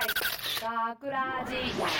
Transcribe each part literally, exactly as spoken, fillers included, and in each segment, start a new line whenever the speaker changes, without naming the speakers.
学ラジ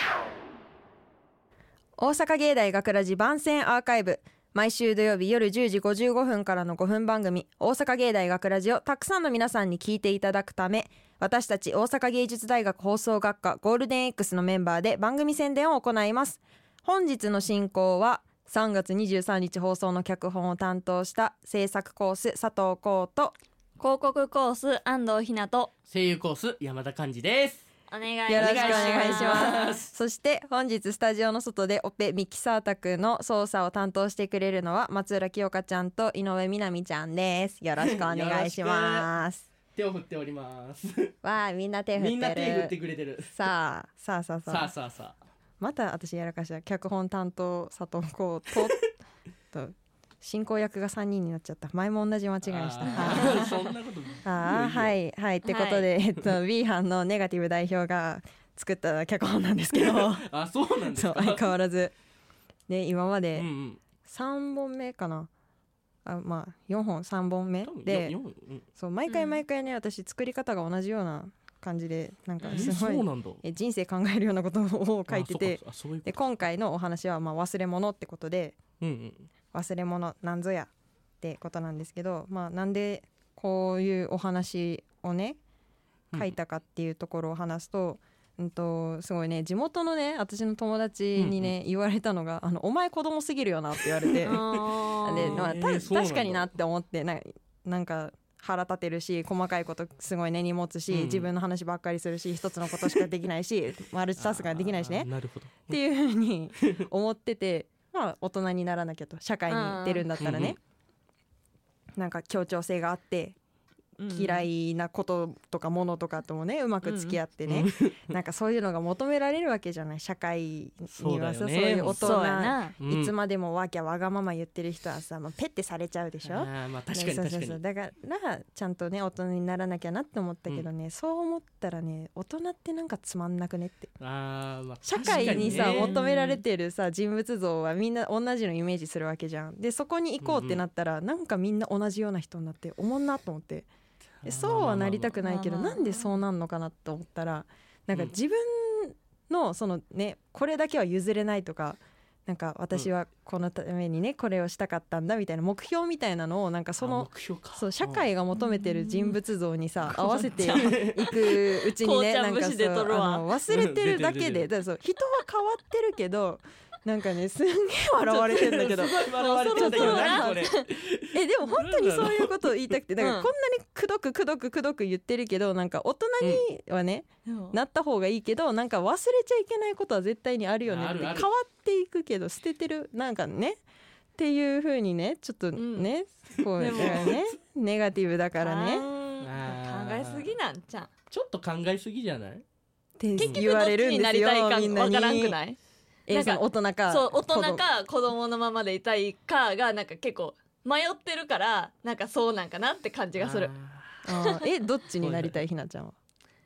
大阪芸大学ラジ番宣アーカイブ、毎週土曜日夜じゅうじごじゅうごふんからのごふん番組大阪芸大学ラジをたくさんの皆さんに聞いていただくため、私たち大阪芸術大学放送学科ゴールデン X のメンバーで番組宣伝を行います。本日の進行はさんがつにじゅうさんにち放送の脚本を担当した制作コース佐藤光と
広告コース安藤ひなと
声優コース山田寛二です。
お願いします。
よろしくお願いします。そして本日スタジオの外でオペミキサー宅の操作を担当してくれるのは松浦清香ちゃんと井上みなみちゃんです。よろしくお願いします
手を振っております
わあ、みんな手振ってる。
みんな手振ってくれてる。
さあさあさあさあ
さあさあさあ
また私やらかした。脚本担当佐藤光とと進行役がさんにんになっちゃった。前も同じ間違いした。
あそんなこと
ああ、はいはいってことで、はい、えっと B 班のネガティブ代表が作った脚本なんですけど
あ、そうなんですか。
そう相変わらずで今までさんぼんめかな、あまあよんほんさんぼんめで、うん、そう毎回毎回ね、私作り方が同じような感じでなんかすごい、うん、え人生考えるようなことを書いてて、で今回のお話はまあ忘れ物ってことで、うんうん、忘れ物なんぞやってことなんですけど、まあなんでこういうお話をね書いたかっていうところを話すと、うん、とすごいね地元のね私の友達にね、うんうん、言われたのがあのお前子供すぎるよなって言われてで、まあ、た確かになって思って な, なんか腹立てるし細かいことすごい根に持つし、うん、自分の話ばっかりするし一つのことしかできないしマルチタスクができないしね
なるほど
っていうふうに思っててまあ大人にならなきゃと、社会に出るんだったらね、なんか協調性があって嫌いなこととかものとかともねうまく付き合ってね、うん、なんかそういうのが求められるわけじゃない。社会にはさ そ, う、ね、そういう大人、いつまでもわきゃわがまま言ってる人はさ、まあ、ペッてされちゃうでしょ。
あ、まあ、確かに確かに。そうそうそう、
だからちゃんとね大人にならなきゃなって思ったけどね、うん、そう思ったらね大人ってなんかつまんなくねって。
あ、まあ、
社会にさ、ね、求められてるさ人物像はみんな同じのイメージするわけじゃん。でそこに行こうってなったら、うんうん、なんかみんな同じような人になっておもんなと思って、そうはなりたくないけどなんでそうなんのかなと思ったら、なんか自分のそのねこれだけは譲れないとか、なんか私はこのためにねこれをしたかったんだみたいな目標みたいなのをなんかそのそう社会が求めてる人物像にさ合わせていくうちにねなんかそうあの忘れてるだけで、だからそう人は変わってるけどなんかねすんげえ笑われてんだけど
すごい笑われてんだけど何これ
えでも本当にそういうことを言いたくて、だからこんなにくどくくどくくどく言ってるけど、なんか大人にはね、うん、なった方がいいけどなんか忘れちゃいけないことは絶対にあるよねって、変わっていくけど捨ててるなんかねっていう風にねちょっとね、うん、こうだからねネガティブだからね
考えすぎなんちゃん
ちょっと考えすぎじゃない
って言われるんですよ。みんなに
わからんくない？
えー、その大人か
そう大人か子供のままでいたいかがなんか結構迷ってるからなんかそうなんかなって感じがする。
あえどっちになりたいひなちゃんは？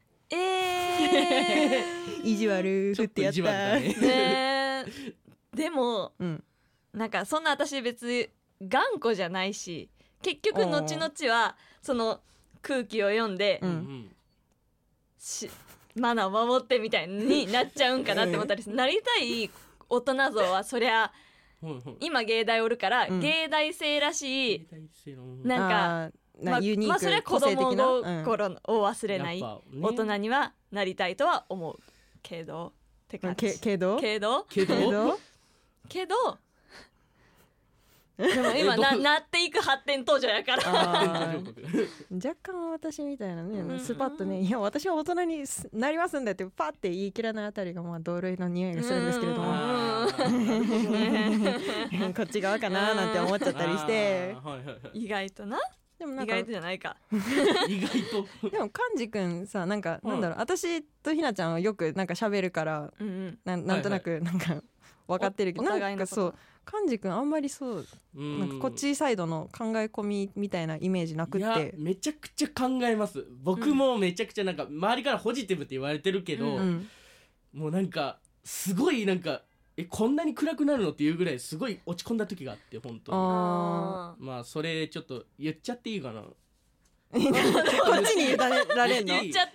えー、
意地悪振ってやった。
ね
ねでも、
うん、
なんかそんな私別に頑固じゃないし結局後々はその空気を読んで、うん、しマナーを守ってみたいになっちゃうんかなって思ったりする。なりたい大人像はそりゃ今芸大おるから、うん、芸大生らしいなんかまあ、まあそれは子供の心を忘れない大人にはなりたいとは思うけどって感じ。
けど
けど
けど
けどでも今 な, なっていく発展途上やから
若干私みたいなね、うん、スパッとねいや私は大人になりますんだってパッて言い切らないあたりがまあ同類の匂いがするんですけれどもこっち側かななんて思っちゃったりして
意外となでもなんか意外とじゃないか
意外と
でもカンジ君さなんか、うん、なんだろう私とひなちゃんはよくなんか喋るから、うんうん、な, なんとなくなんか分かってるけど、なんかそうカンジ君あんまりそうなんかこっちサイドの考え込みみたいなイメージなくって。いや
めちゃくちゃ考えます。僕もめちゃくちゃなんか周りからポジティブって言われてるけど、うん、もうなんかすごいなんかえこんなに暗くなるのっていうぐらいすごい落ち込んだ時があって本当に。あまあそれちょっと言っちゃっていいかなこ
っちに言われんの
言っちゃっていいか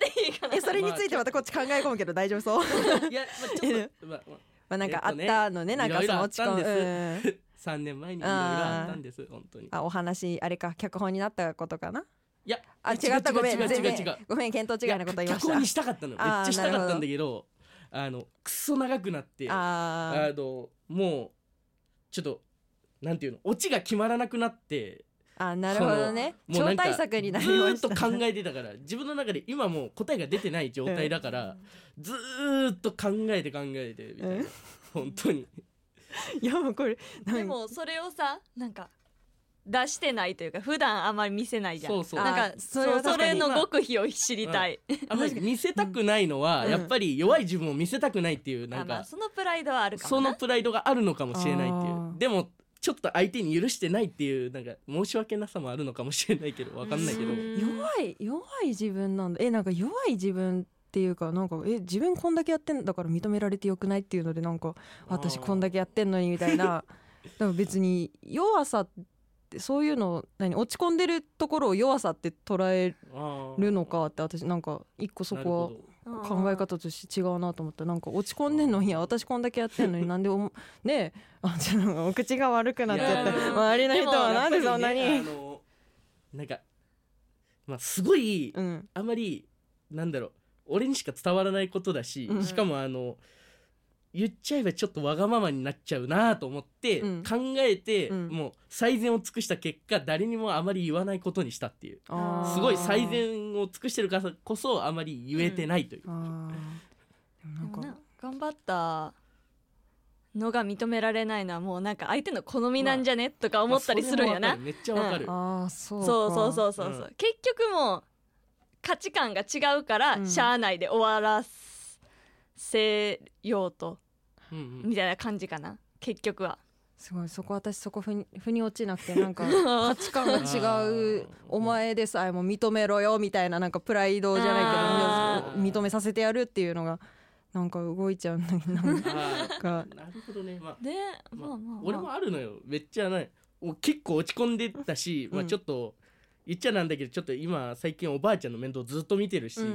えそれについてまたこっち考え込むけど大丈夫そう
いや、まあ、ちょっと、まあまあ
まあなんかあったのね、えっとね、なんかその落ち込む、
うん、さんねんまえにいろいろあったんです本当に。
あお話あれか脚本になったことかな。
いや
あ違ったごめん
違う違う違う違う
ごめん見当違いなこと言いました。
脚本にしたかったのめっちゃしたかったんだけどあのクソ長くなってああのもうちょっとなんていうのオチが決まらなくなって。
あなるほどね超大作になりました。
ずっと考えてたから自分の中で今もう答えが出てない状態だから、うん、ずーっと考えて考えてみたいな、うん、本当に
いやもうこれ
でもそれをさなんか出してないというか普段あまり見せないじゃん。
そうそう
なんかそれ, それの極秘を知りたい、
まあ、あんまり見せたくないのは、うん、やっぱり弱い自分を見せたくないっていうなんか、
まあ、そのプライドはあるかもな。
そのプライドがあるのかもしれないっていう。でもちょっと相手に許してないっていうなんか申し訳なさもあるのかもしれないけど分かんないけど
弱い弱い自分なんだ。えなんか弱い自分っていうかなんかえ自分こんだけやってんだから認められてよくないっていうのでなんか私こんだけやってんのにみたいなだから別に弱さってそういうの何落ち込んでるところを弱さって捉えるのかって私なんか一個そこは考え方として違うなと思った。なんか落ち込んでんのに私こんだけやってんのになんでおねえあちょっとお口が悪くなっちゃった周りの人はなんでそんなに、ね、あの
なんかまあすごい、うん、あまりなんだろう俺にしか伝わらないことだし、うん、しかもあの言っちゃえばちょっとわがままになっちゃうなと思って、うん、考えて、うん、もう最善を尽くした結果誰にもあまり言わないことにしたっていうすごい最善を尽くしてるからこそあまり言えてないという、うん、
なんか頑張ったのが認められないのはもうなんか相手の好みなんじゃね、まあ、とか思ったりするんよな、まあ、
めっちゃわかる、
うん、あそう
そうそうそうそう、うん、結局もう価値観が違うから、うん、しゃあないで終わらせようとうんうん、みたいな感じかな結局は。
すごいそこ私そこふに、ふに落ちなくてなんか価値観が違うお前でさえも認めろよみたいななんかプライドじゃないけど認めさせてやるっていうのがなんか動いちゃうんだけどなんか
なるほどね、まあ
で
まあまあまあ、俺もあるのよめっちゃない結構落ち込んでたし、まあ、ちょっと言っちゃなんだけどちょっと今最近おばあちゃんの面倒ずっと見てるし、うんうん、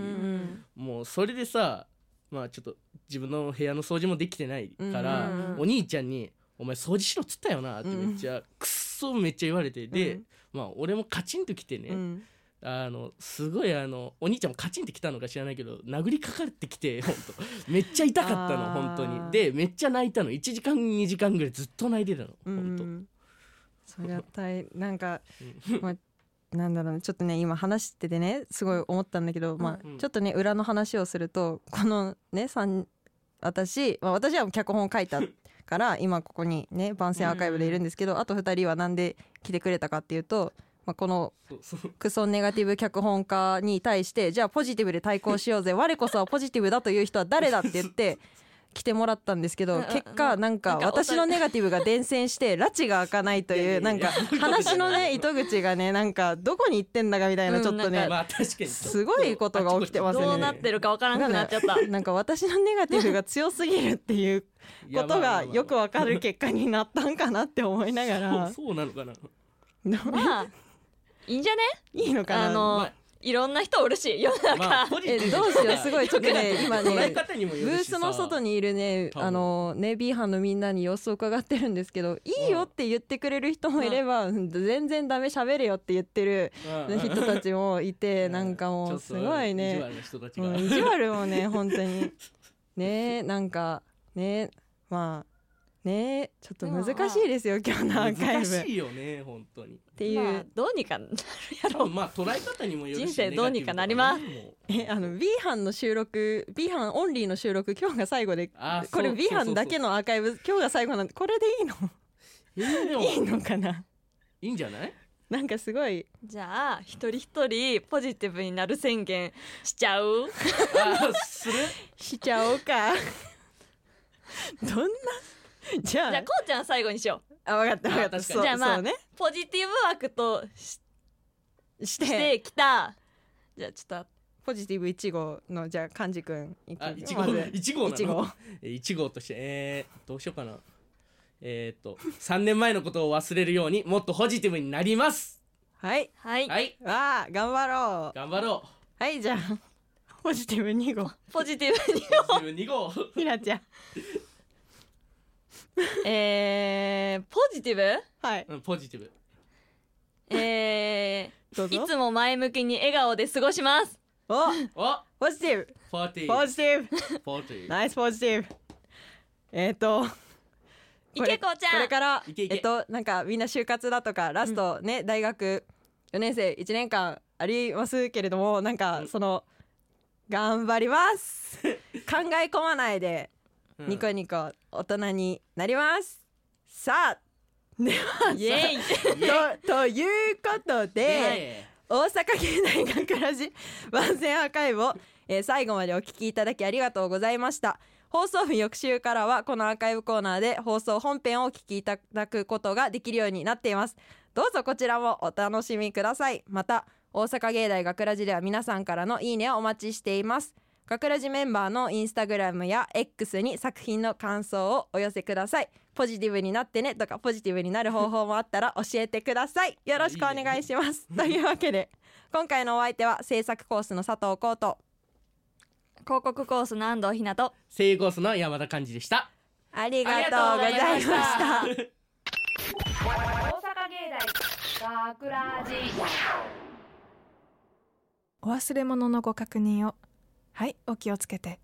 もうそれでさまあちょっと自分の部屋の掃除もできてないから、うんうんうん、お兄ちゃんにお前掃除しろっつったよなってめっちゃ、うん、くっそめっちゃ言われてで、うん、まあ俺もカチンときてね、うん、あのすごいあのお兄ちゃんもカチンってきたのか知らないけど殴りかかってきて本当めっちゃ痛かったの本当にでめっちゃ泣いたのいちじかんにじかんぐらいずっと泣いてたの本当、うん、
そりゃ大なんか、まあなんだろうねちょっとね今話しててねすごい思ったんだけど、まあ、ちょっとね裏の話をするとこのね私、まあ、私は脚本を書いたから今ここにね番宣アーカイブでいるんですけどあとふたりはなんで来てくれたかっていうと、まあ、このクソネガティブ脚本家に対してじゃあポジティブで対抗しようぜ我こそはポジティブだという人は誰だって言って来てもらったんですけど結果なんか私のネガティブが伝染して拉致が開かないというなんか話のね糸口がねなんかどこに行ってんだかみたいなちょっとねすごいことが起きてますね。
どうなってるか分からなくなっちゃった
なんか私のネガティブが強すぎるっていうことがよく分かる結果になったんかなって思いながら
そうなのかな
まあいいんじゃね
いいのかな
あの、まあいろんな人おるし世の中、まあ、
えどうしようすごいちょっとね今ねブースの外にいるねあのね B 班のみんなに様子を伺ってるんですけどいいよって言ってくれる人もいれば、うん、全然ダメ喋れよって言ってる人たちもいて、うん、なんかもうすごいね意地悪もね本当にねなんかねまあねちょっと難しいですよ今日のアーカイブ
難しいよね本当に
っていう、まあ、どうにかなるやろ
まあ捉え方にもよるし
人生どうにかなります
えあの B 班の収録 B 班オンリーの収録今日が最後でこれ B 班だけのアーカイブ今日が最後なんでこれでいいの、
えー、でも
いいのかない
いんじゃない
なんかすごい
じゃあ一人一人ポジティブになる宣言しちゃう
あする
しちゃおうかどんなじゃあ、
じゃあこうちゃん最後にしよう
あ分かった分かった
じゃあまあ、ね、ポジティブ枠と し, してしてきたじゃあちょっと
ポジティブいち号のじゃあ幹事くん
あいち号いち号なのいち号としてえー、どうしようかなえー、っとさんねんまえのことを忘れるようにもっとポジティブになります
はい
はい、
はい、
わあ頑張ろう
頑張ろ
うはいじゃあポジティブに号。
ポジティブに
号。ポジティブに号。
ひなちゃん。
えー、ポジティブ？
はい、
うん、ポジティブ。
えー、いつも前向きに笑顔で過ごします。
おおポジティブ
ポジティ
ブポジティブ
ポジティブ
ナイスポジティブ。えっ、ー、と
いけこちゃん、
これから
いけいけ、
えっとなんかみんな就活だとかラストね、うん、大学よねん生いちねんかんありますけれども、なんかその、うん、頑張ります考え込まないで、うん、ニコニコ大人になります。さあでは
イエイ
と, ということで大阪芸大学ラジ番宣アーカイブを、えー、最後までお聞きいただきありがとうございました。放送日翌週からはこのアーカイブコーナーで放送本編をお聞きいただくことができるようになっています。どうぞこちらもお楽しみください。また大阪芸大学ラジでは皆さんからのいいねをお待ちしています。学ラジメンバーのインスタグラムや X に作品の感想をお寄せください。ポジティブになってねとかポジティブになる方法もあったら教えてください。よろしくお願いしますというわけで今回のお相手は制作コースの佐藤浩と
広告コースの安藤ひなと
声優コースの山田寛治でした。
ありがとうございました。大阪芸
大学ラジお忘れ物のご確認を。はい、お気をつけて。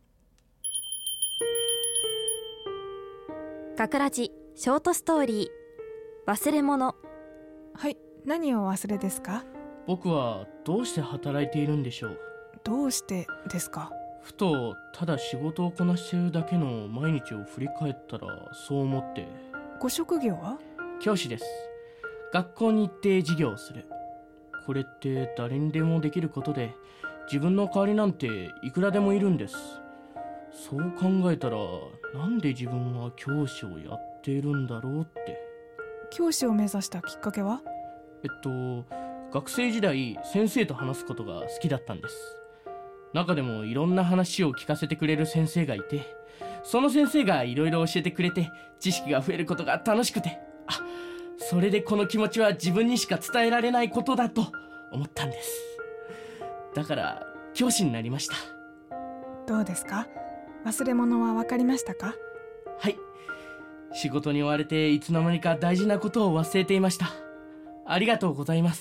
学ラジショートストーリー忘れ物。
はい、何をお忘れですか？
僕はどうして働いているんでしょう。
どうしてですか？
ふとただ仕事をこなしているだけの毎日を振り返ったらそう思って。
ご職業は？
教師です。学校に行って授業をする。これって誰にでもできることで自分の代わりなんていくらでもいるんです。そう考えたらなんで自分は教師をやっているんだろうって。
教師を目指したきっかけは？
えっと学生時代先生と話すことが好きだったんです。中でもいろんな話を聞かせてくれる先生がいて、その先生がいろいろ教えてくれて知識が増えることが楽しくて、あ、それでこの気持ちは自分にしか伝えられないことだと思ったんです。だから教師になりました。
どうですか？忘れ物は分かりましたか？
はい、仕事に追われていつの間にか大事なことを忘れていました。ありがとうございます。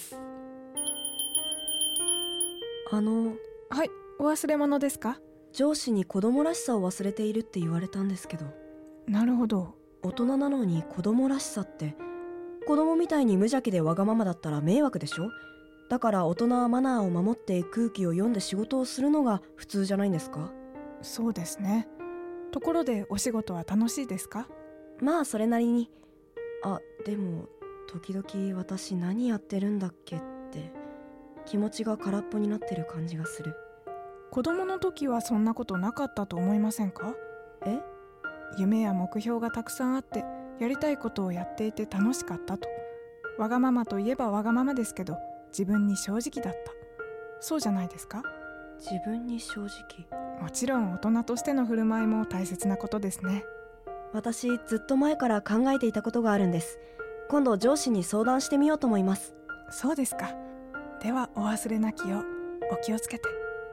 あの
はい、お忘れ物ですか？
上司に子供らしさを忘れているって言われたんですけど。
なるほど。
大人なのに子供らしさって、子供みたいに無邪気でわがままだったら迷惑でしょ。だから大人はマナーを守って空気を読んで仕事をするのが普通じゃないんですか？
そうですね。ところでお仕事は楽しいですか？
まあそれなりに。あ、でも時々私何やってるんだっけって気持ちが空っぽになってる感じがする。
子供の時はそんなことなかったと思いませんか？
え？
夢や目標がたくさんあってやりたいことをやっていて楽しかったと。わがままといえばわがままですけど自分に正直だった。そうじゃないですか？
自分に正直。
もちろん大人としての振る舞いも大切なことですね。
私ずっと前から考えていたことがあるんです。今度上司に相談してみようと思います。
そうですか。ではお忘れなきよう。お気をつけて。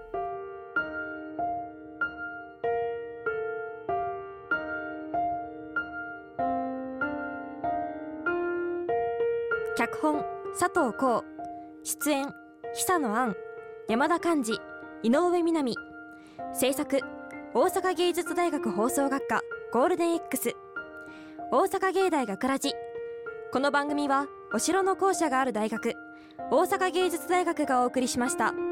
脚本佐藤浩、出演久野杏、山田寛治、井上みなみ。制作大阪芸術大学放送学科ゴールデン X、 大阪芸大学ラジ。この番組はお城の校舎がある大学大阪芸術大学がお送りしました。